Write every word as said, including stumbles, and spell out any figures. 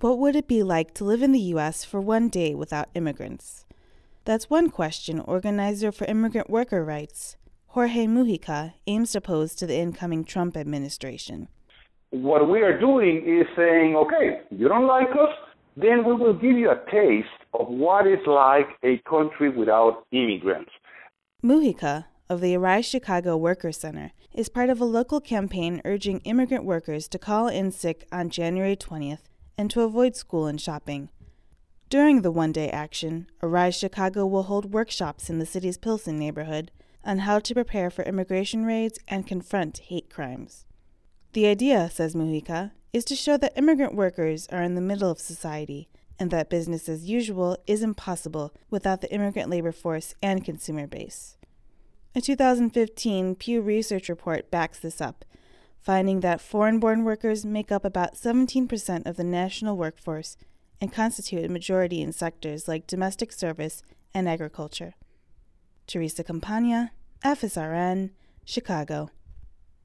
What would it be like to live in the U S for one day without immigrants? That's one question organizer for immigrant worker rights, Jorge Mujica, aims to pose to the incoming Trump administration. What we are doing is saying, okay, you don't like us, then we will give you a taste of what it's like a country without immigrants. Mujica, of the Arise Chicago Workers Center, is part of a local campaign urging immigrant workers to call in sick on January twentieth and to avoid school and shopping. During the one-day action, Arise Chicago will hold workshops in the city's Pilsen neighborhood on how to prepare for immigration raids and confront hate crimes. The idea, says Mujica, is to show that immigrant workers are in the middle of society and that business as usual is impossible without the immigrant labor force and consumer base. A two thousand fifteen Pew Research report backs this up, finding that foreign-born workers make up about seventeen percent of the national workforce and constitute a majority in sectors like domestic service and agriculture. Teresa Campagna, F S R N, Chicago.